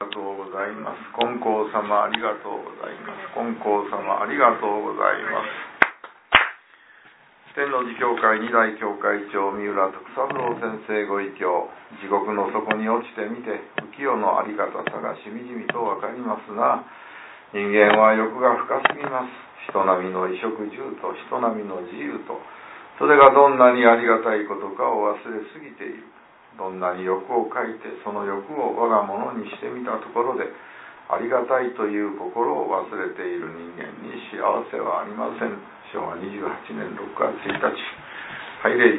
ありがとうございます。金光様ありがとうございます。金光様ありがとうございます。天王寺教会二代教会長三浦徳三郎先生ご異教、地獄の底に落ちてみて浮世のありがたさがしみじみと分かりますが、人間は欲が深すぎます。人並みの衣食住と人並みの自由と、それがどんなにありがたいことかを忘れすぎている。どんなに欲を書いてその欲を我が物にしてみたところで、ありがたいという心を忘れている人間に幸せはありません。昭和28年6月1日、拝礼。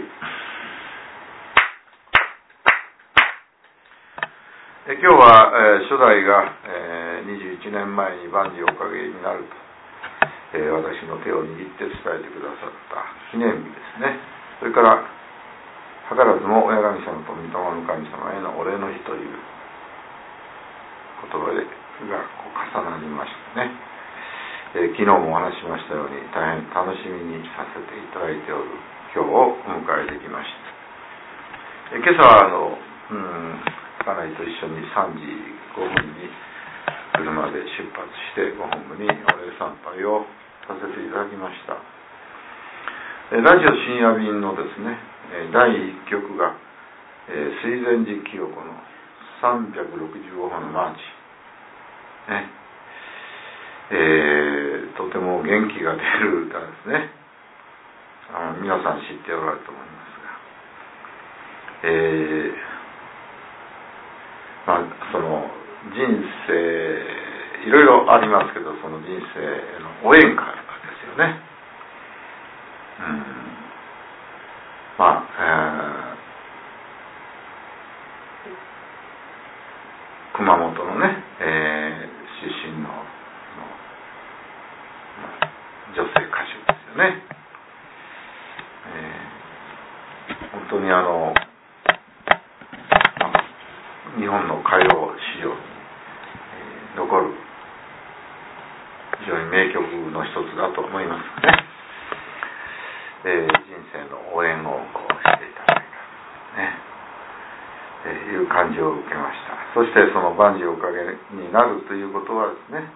今日は、初代が、21年前に万事おかげになると、私の手を握って伝えてくださった記念日ですね。それから図らずも親神様と御霊の神様へのお礼の日という言葉が重なりましたね。昨日もお話ししましたように大変楽しみにさせていただいておる今日をお迎えできました。今朝は家内と一緒に3時5分に車で出発してご本部にお礼参拝をさせていただきました。ラジオ深夜便のですね、第1曲が、水前寺清子の365歩のマーチ、とても元気が出る歌ですね。皆さん知っておられると思いますが、その人生いろいろありますけど、その人生のお縁からですよね。熊本のね、出身の女性歌手ですよね。本当に日本の歌謡史上に、残る非常に名曲の一つだと思いますね。人生の応援をしていただいた、いう感じを受けました。そしてその万事おかげになるということはですね、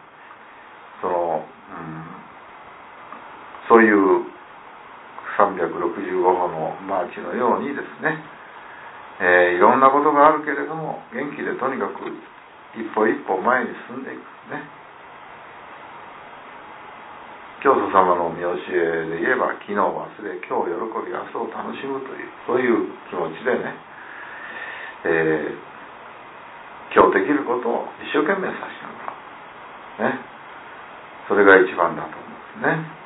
そういう365歩のマーチのようにですね、いろんなことがあるけれども元気でとにかく一歩一歩前に進んでいくね。教祖様の御教えで言えば、昨日忘れ今日喜び明日を楽しむという、そういう気持ちでね、今日できることを一生懸命させてもらう、ね、それが一番だと思うんですね。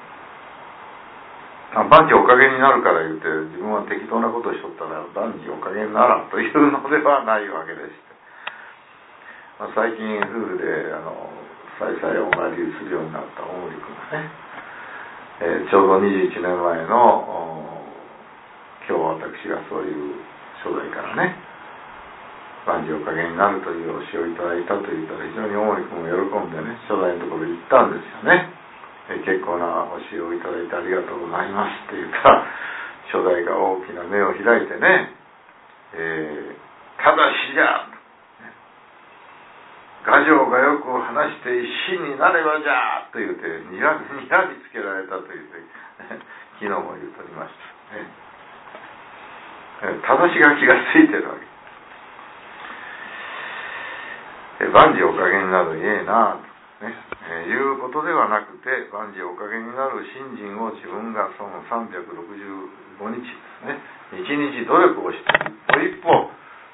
万事おかげになるから言って自分は適当なことをしとったら万事おかげにならんというのではないわけでして、最近夫婦で再々お参りするようになった大森君がね、ちょうど21年前の今日私がそういう初代からね、万事おかげになるという教えをいただいたと言ったら、非常に大森君も喜んでね、初代のところに行ったんですよね。結構な教えをいただいてありがとうございますって言ったら、初代が大きな目を開いてね、ただしじゃ牙城がよく話して一心になればじゃと言うてにらみつけられたと言って昨日も言うとりましたね。正しが気がついてるわけ。万事おかげになるええなと、いうことではなくて、万事おかげになる信心を自分がその365日ですね、一日努力をして一歩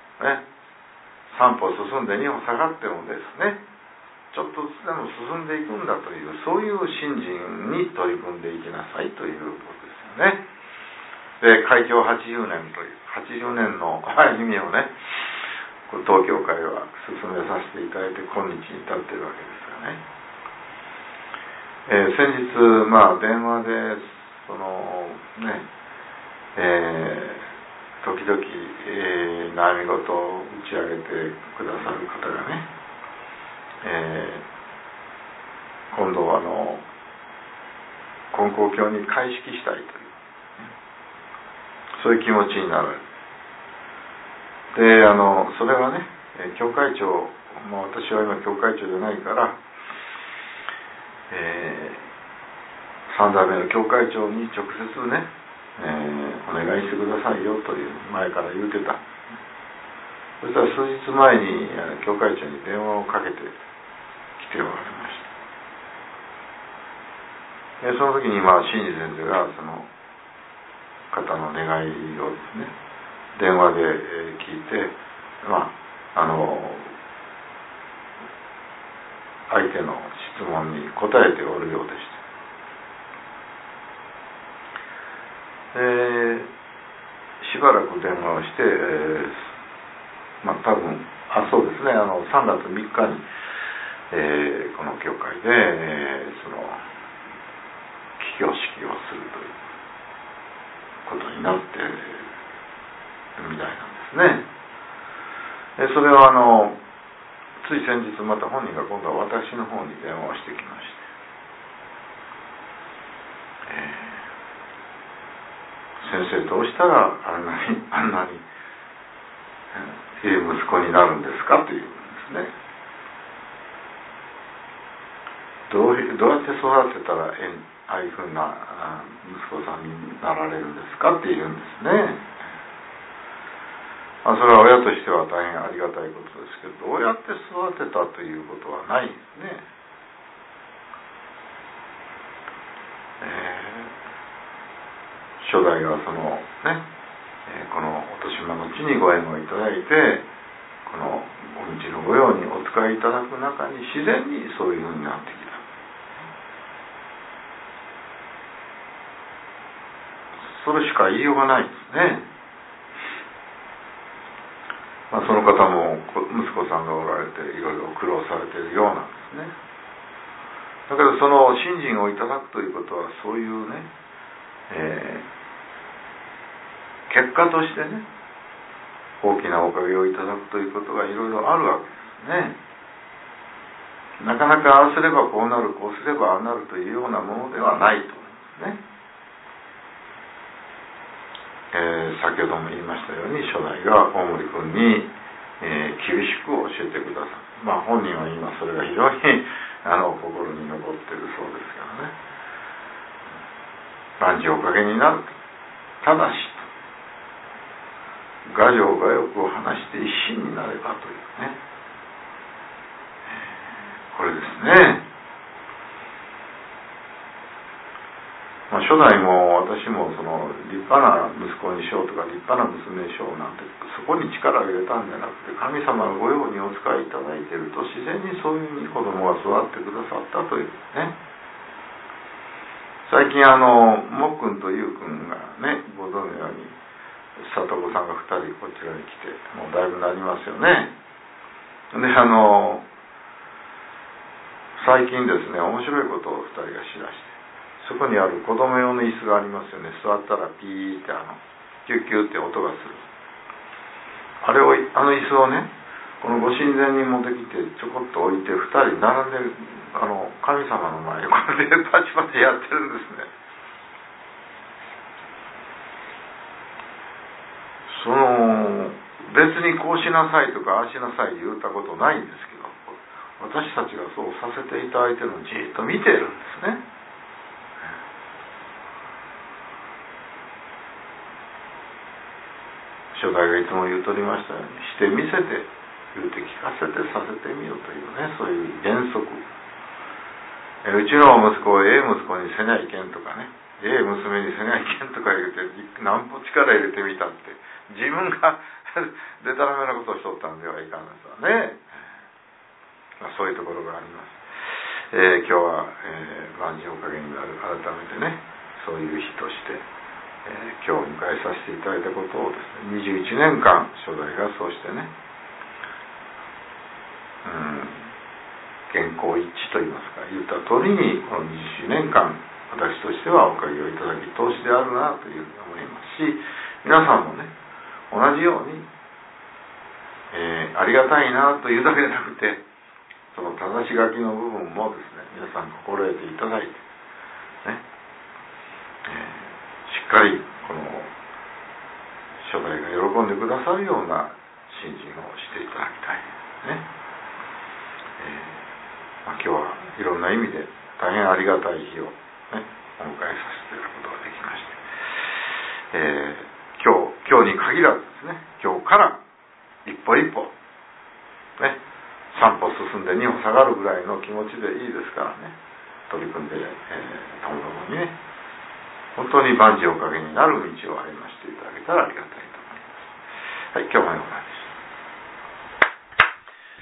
3歩進んで2歩下がってもですね、ちょっとずつでも進んでいくんだという、そういう信心に取り組んでいきなさいということですよね。で、開教80年という80年の歩みをね、東教会は進めさせていただいて今日に至っているわけですがね。先日電話で時々、悩み事を打ち上げてくださる方がね、今度は金光教に開式したいという、そういう気持ちになられる。で、それはね、教会長私は今教会長じゃないから、3代目の教会長に直接ね、お願いしてくださいよという前から言うてた。そしたら数日前に教会長に電話をかけてきておられました。その時に真治先生がその方の願いをですね、電話で聞いて、相手の質問に答えておるようでした。しばらく電話をして、多分そうですね、3月3日に、この教会で、その起業式をするということになっているみたいなんですね。それはつい先日また本人が今度は私の方に電話をしてきまして、先生どうしたらあんなに息子になるんですかというんですね。どうやって育てたらああいうふうな息子さんになられるんですかって言うんですね。それは親としては大変ありがたいことですけど、どうやって育てたということはないんですね。初代がそのね、この落島の地にご縁をいただいて、このお道の御用にお使いいただく中に自然にそういうふうになってきた。それしか言いようがないですね。その方も息子さんがおられていろいろ苦労されているようなんですね。だけどその信心をいただくということはそういうね、結果としてね、大きなおかげをいただくということがいろいろあるわけですね。なかなかああすればこうなる、こうすればああなるというようなものではないと思うんですね。先ほども言いましたように、初代が大森君に、厳しく教えてくださる。本人は今それが非常に心に残っているそうですからね。万事おかげになる。ただし牙城牙欲を離して一心になればというね、これですね。初代も私もその立派な息子にしようとか立派な娘にしようなんてそこに力を入れたんじゃなくて、神様の御用にお使いいただいていると自然にそういうふうに子供が育ってくださったというね。最近もっくんとゆうくんがね、ご存知のように里子さんが2人こちらに来てもうだいぶなりますよね。で最近ですね、面白いことを2人がしだして、そこにある子供用の椅子がありますよね。座ったらピーってキュッキュッって音がする。あの椅子をね、このご神前に持ってきてちょこっと置いて2人並んで神様の前でこれでパチパチやってるんですね。別にこうしなさいとかああしなさい言ったことないんですけど、私たちがそうさせていただいてるのをじっと見てるんですね。初代がいつも言うとりましたように、してみせて言うて聞かせてさせてみようというね、そういう原則。うちの息子を息子にせにゃいけんとかね、娘にせにゃいけんとか言うてなんぼ力入れてみたって自分がでたらめなことをしとったんではいかんですわね。そういうところがあります。今日は、万事おかげになる、改めてね、そういう日として今日迎えさせていただいたことをですね、21年間初代がそうしてね、健康一致といいますか言った通りに、この21年間私としてはおかげをいただき通しであるなというふうに思いますし、皆さんもね同じように、ありがたいなというだけでなくて、その正し書きの部分もですね、皆さん心得ていただいてね、しっかりこの初代が喜んでくださるような信心をしていただきたいですね。 今日はいろんな意味で大変ありがたい日を、ね、お迎えさせていただくことができまして、今日に限らずですね、今日から一歩一歩、ね、3歩進んで2歩下がるぐらいの気持ちでいいですからね、取り組んで、ともどもにね、本当に万事おかげになる道を歩ませていただけたらありがたいと思います。はい、今日もようございました。